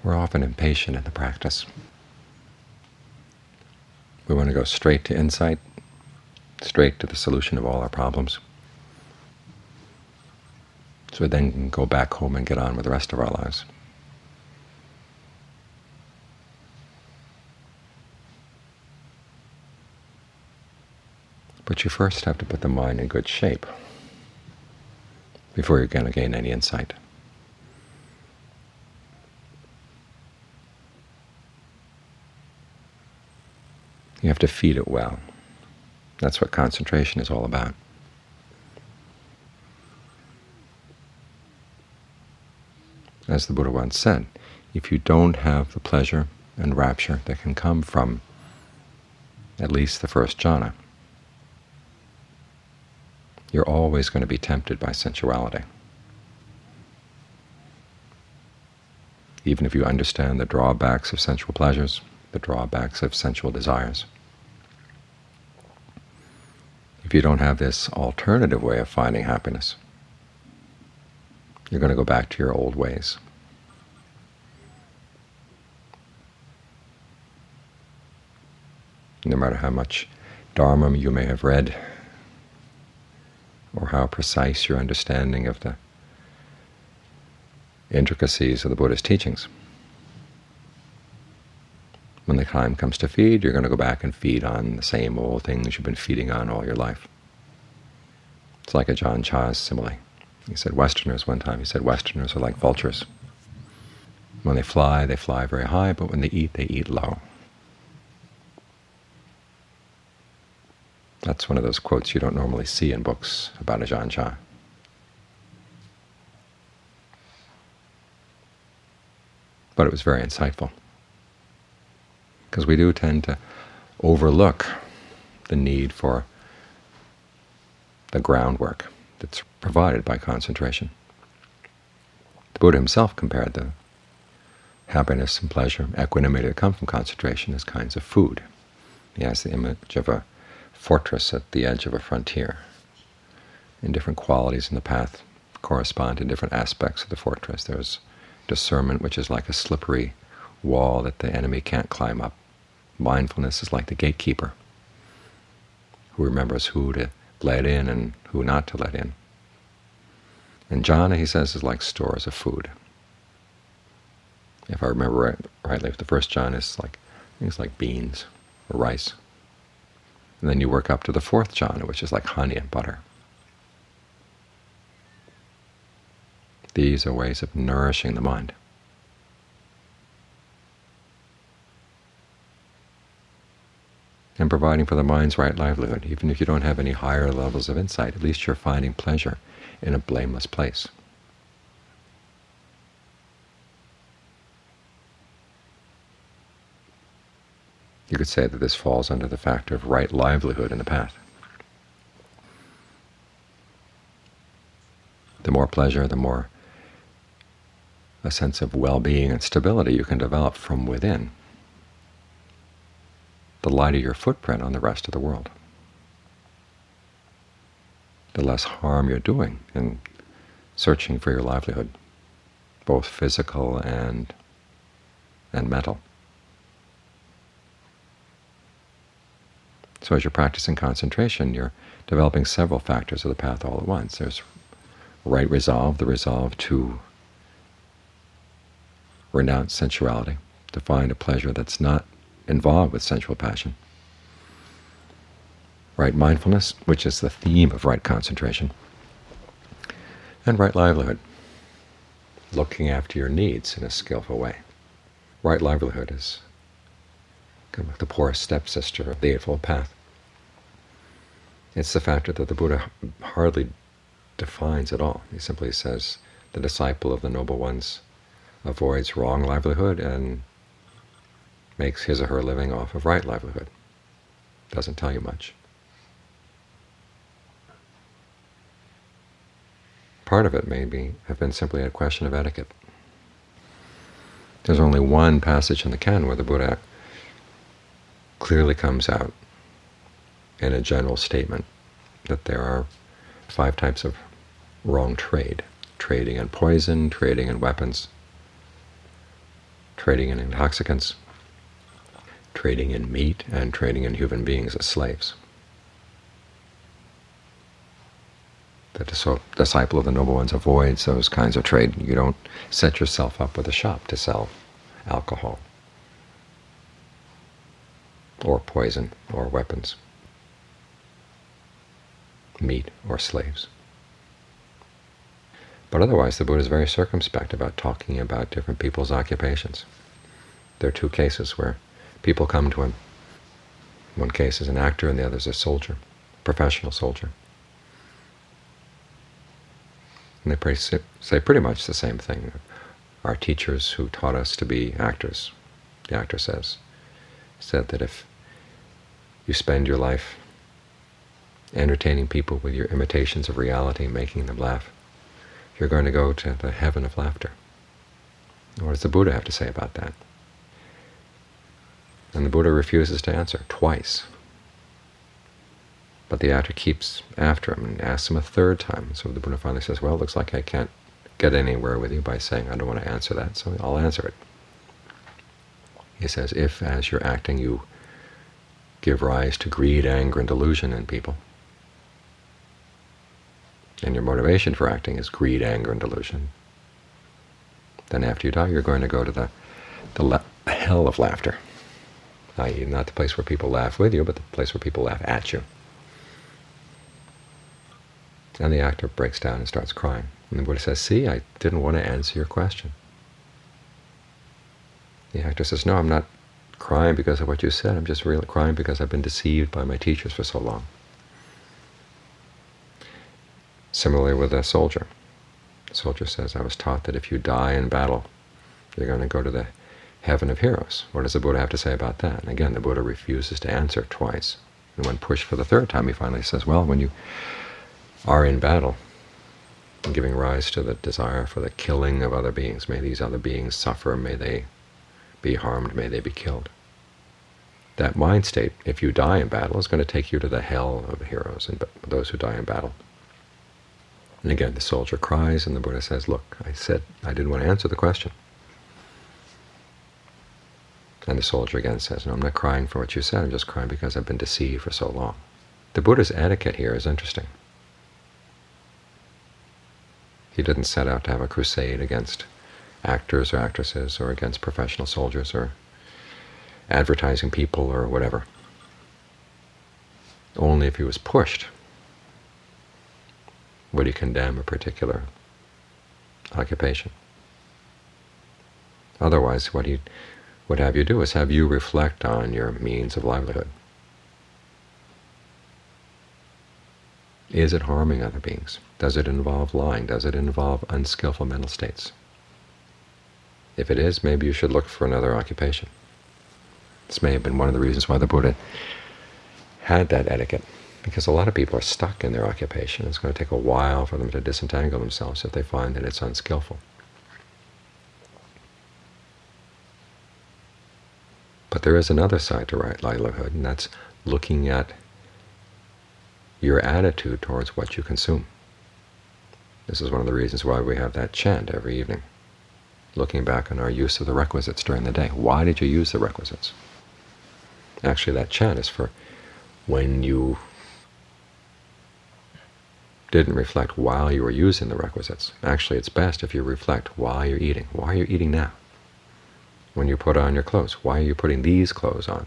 We're often impatient in the practice. We want to go straight to insight, straight to the solution of all our problems, so we then can go back home and get on with the rest of our lives. But you first have to put the mind in good shape before you're going to gain any insight. You have to feed it well. That's what concentration is all about. As the Buddha once said, if you don't have the pleasure and rapture that can come from at least the first jhana, you're always going to be tempted by sensuality. Even if you understand the drawbacks of sensual pleasures, the drawbacks of sensual desires. If you don't have this alternative way of finding happiness, you're going to go back to your old ways. No matter how much Dharma you may have read, or how precise your understanding of the intricacies of the Buddha's teachings, when the time comes to feed, you're going to go back and feed on the same old things you've been feeding on all your life. It's like Ajahn Chah's simile. He said Westerners one time, he said Westerners are like vultures. When they fly very high, but when they eat low. That's one of those quotes you don't normally see in books about Ajahn Chah. But it was very insightful, because we do tend to overlook the need for the groundwork that's provided by concentration. The Buddha himself compared the happiness and pleasure, equanimity that come from concentration as kinds of food. He has the image of a fortress at the edge of a frontier, and different qualities in the path correspond to different aspects of the fortress. There's discernment, which is like a slippery wall that the enemy can't climb up. Mindfulness is like the gatekeeper, who remembers who to let in and who not to let in. And jhana, he says, is like stores of food. If I remember rightly, the first jhana is like things like beans or rice. And then you work up to the fourth jhana, which is like honey and butter. These are ways of nourishing the mind. And providing for the mind's right livelihood. Even if you don't have any higher levels of insight, at least you're finding pleasure in a blameless place. You could say that this falls under the factor of right livelihood in the path. The more pleasure, the more a sense of well-being and stability you can develop from within, the lighter your footprint on the rest of the world, the less harm you're doing in searching for your livelihood, both physical and mental. So as you're practicing concentration, you're developing several factors of the path all at once. There's right resolve, the resolve to renounce sensuality, to find a pleasure that's not involved with sensual passion. Right mindfulness, which is the theme of right concentration. And right livelihood, looking after your needs in a skillful way. Right livelihood is kind of like the poor stepsister of the Eightfold Path. It's the factor that the Buddha hardly defines at all. He simply says the disciple of the Noble Ones avoids wrong livelihood and makes his or her living off of right livelihood. Doesn't tell you much. Part of it may have been simply a question of etiquette. There's only one passage in the canon where the Buddha clearly comes out in a general statement that there are 5 types of wrong trade: trading in poison, trading in weapons, trading in intoxicants, trading in meat, and trading in human beings as slaves. The disciple of the Noble Ones avoids those kinds of trade. You don't set yourself up with a shop to sell alcohol or poison or weapons, meat or slaves. But otherwise, the Buddha is very circumspect about talking about different people's occupations. There are two cases where people come to him. One case is an actor, and the other is a soldier, professional soldier. And they say pretty much the same thing. Our teachers who taught us to be actors, the actor said that if you spend your life entertaining people with your imitations of reality, making them laugh, you're going to go to the heaven of laughter. What does the Buddha have to say about that? And the Buddha refuses to answer twice. But the actor keeps after him and asks him a third time. So the Buddha finally says, well, it looks like I can't get anywhere with you by saying I don't want to answer that, so I'll answer it. He says, if as you're acting you give rise to greed, anger, and delusion in people, and your motivation for acting is greed, anger, and delusion, then after you die you're going to go to the hell of laughter, i.e. not the place where people laugh with you, but the place where people laugh at you. And the actor breaks down and starts crying. And the Buddha says, see, I didn't want to answer your question. The actor says, no, I'm not crying because of what you said. I'm just really crying because I've been deceived by my teachers for so long. Similarly with a soldier. The soldier says, I was taught that if you die in battle, you're going to go to the heaven of heroes. What does the Buddha have to say about that? And again, the Buddha refuses to answer twice. And when pushed for the third time, he finally says, well, when you are in battle, giving rise to the desire for the killing of other beings. May these other beings suffer, may they be harmed, may they be killed. That mind state, if you die in battle, is going to take you to the hell of the heroes and those who die in battle. And again, the soldier cries, and the Buddha says, look, I said I didn't want to answer the question. And the soldier again says, no, I'm not crying for what you said, I'm just crying because I've been deceived for so long. The Buddha's etiquette here is interesting. He didn't set out to have a crusade against actors or actresses or against professional soldiers or advertising people or whatever. Only if he was pushed would he condemn a particular occupation. Otherwise, what he would have you do is have you reflect on your means of livelihood. Is it harming other beings? Does it involve lying? Does it involve unskillful mental states? If it is, maybe you should look for another occupation. This may have been one of the reasons why the Buddha had that etiquette, because a lot of people are stuck in their occupation. It's going to take a while for them to disentangle themselves if they find that it's unskillful. But there is another side to right livelihood, and that's looking at your attitude towards what you consume. This is one of the reasons why we have that chant every evening, looking back on our use of the requisites during the day. Why did you use the requisites? Actually, that chant is for when you didn't reflect while you were using the requisites. Actually, it's best if you reflect while you're eating. Why are you eating now? When you put on your clothes, why are you putting these clothes on?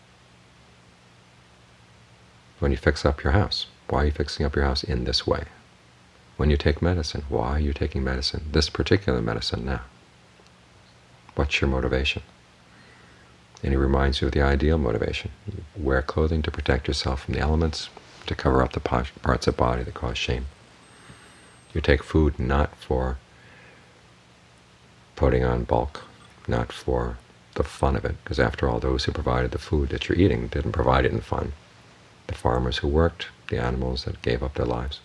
When you fix up your house, why are you fixing up your house in this way? When you take medicine, why are you taking medicine, this particular medicine now? What's your motivation? And he reminds you of the ideal motivation. You wear clothing to protect yourself from the elements, to cover up the parts of body that cause shame. You take food not for putting on bulk, not for the fun of it, because after all, those who provided the food that you're eating didn't provide it in fun. The farmers who worked, the animals that gave up their lives.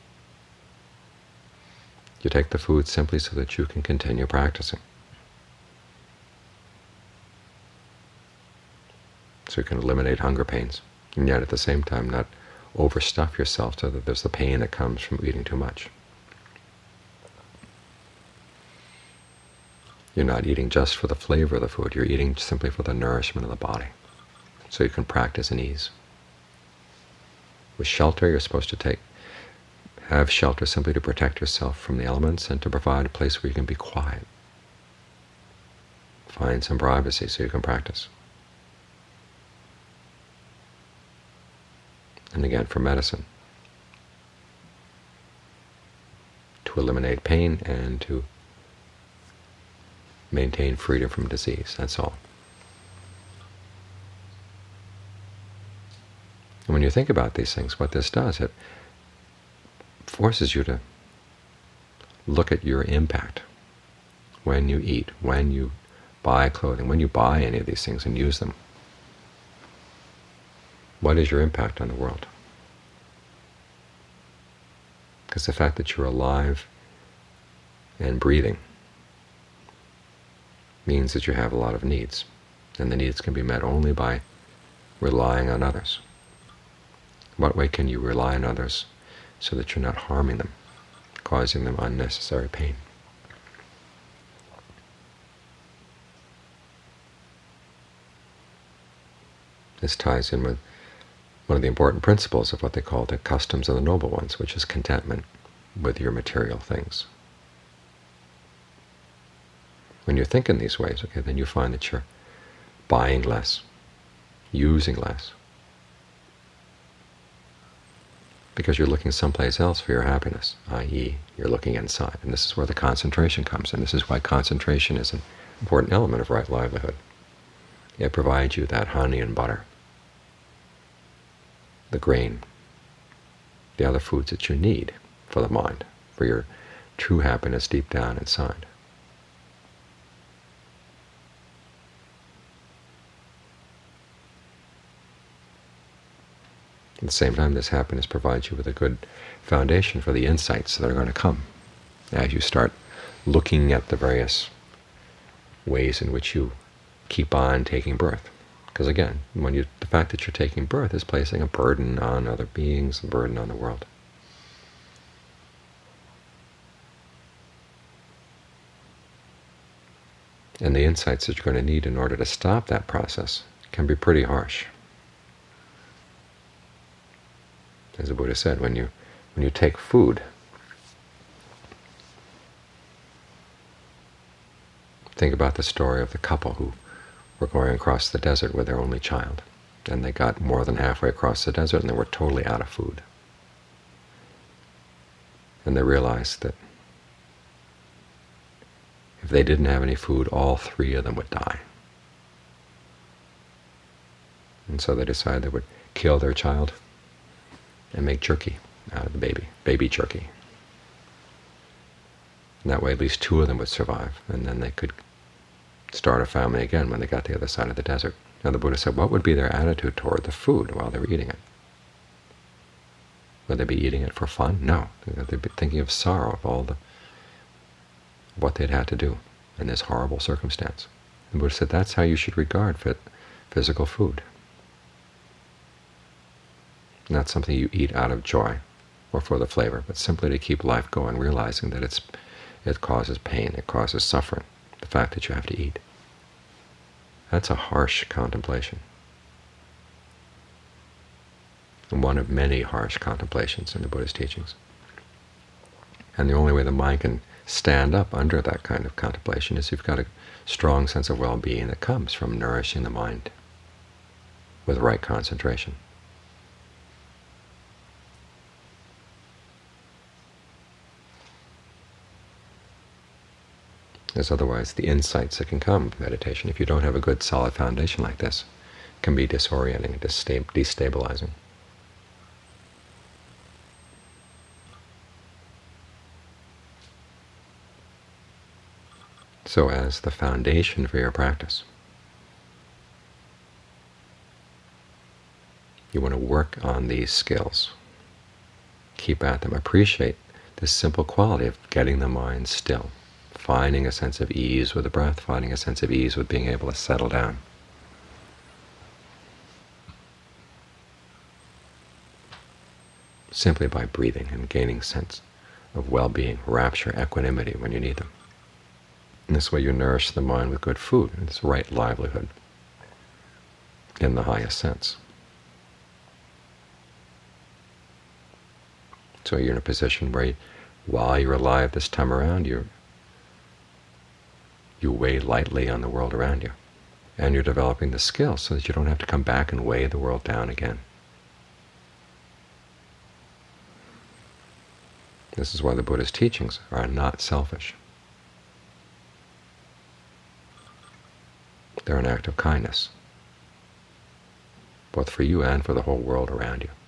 You take the food simply so that you can continue practicing. So you can eliminate hunger pains, and yet at the same time not overstuff yourself so that there's the pain that comes from eating too much. You're not eating just for the flavor of the food. You're eating simply for the nourishment of the body, so you can practice in ease. With shelter, you're supposed to have shelter simply to protect yourself from the elements and to provide a place where you can be quiet. Find some privacy so you can practice. And again, for medicine, to eliminate pain and to maintain freedom from disease. That's all. And when you think about these things, what this does, it forces you to look at your impact when you eat, when you buy clothing, when you buy any of these things and use them. What is your impact on the world? Because the fact that you're alive and breathing means that you have a lot of needs, and the needs can be met only by relying on others. What way can you rely on others so that you're not harming them, causing them unnecessary pain? This ties in with one of the important principles of what they call the customs of the noble ones, which is contentment with your material things. When you think in these ways, okay, then you find that you're buying less, using less, because you're looking someplace else for your happiness, i.e., you're looking inside. And this is where the concentration comes in. This is why concentration is an important element of right livelihood. It provides you that honey and butter, the grain, the other foods that you need for the mind, for your true happiness deep down inside. At the same time, this happiness provides you with a good foundation for the insights that are going to come as you start looking at the various ways in which you keep on taking birth. Because again, the fact that you're taking birth is placing a burden on other beings, a burden on the world. And the insights that you're going to need in order to stop that process can be pretty harsh. As the Buddha said, when you take food, think about the story of the couple who were going across the desert with their only child, and they got more than halfway across the desert and they were totally out of food. And they realized that if they didn't have any food, all three of them would die. And so they decided they would kill their child and make jerky out of the baby jerky. And that way at least two of them would survive, and then they could start a family again when they got to the other side of the desert. Now the Buddha said, what would be their attitude toward the food while they were eating it? Would they be eating it for fun? No. They'd be thinking of sorrow, of what they'd had to do in this horrible circumstance. The Buddha said that's how you should regard physical food. Not something you eat out of joy or for the flavor, but simply to keep life going, realizing that it causes pain, it causes suffering, the fact that you have to eat. That's a harsh contemplation, and one of many harsh contemplations in the Buddha's teachings. And the only way the mind can stand up under that kind of contemplation is you've got a strong sense of well-being that comes from nourishing the mind with right concentration. As otherwise, the insights that can come from meditation, if you don't have a good solid foundation like this, can be disorienting and destabilizing. So as the foundation for your practice, you want to work on these skills. Keep at them. Appreciate this simple quality of getting the mind still, finding a sense of ease with the breath, finding a sense of ease with being able to settle down. Simply by breathing and gaining sense of well-being, rapture, equanimity when you need them. In this way you nourish the mind with good food. It's right livelihood in the highest sense. So you're in a position where, while you're alive this time around, you weigh lightly on the world around you. And you're developing the skill so that you don't have to come back and weigh the world down again. This is why the Buddha's teachings are not selfish. They're an act of kindness, both for you and for the whole world around you.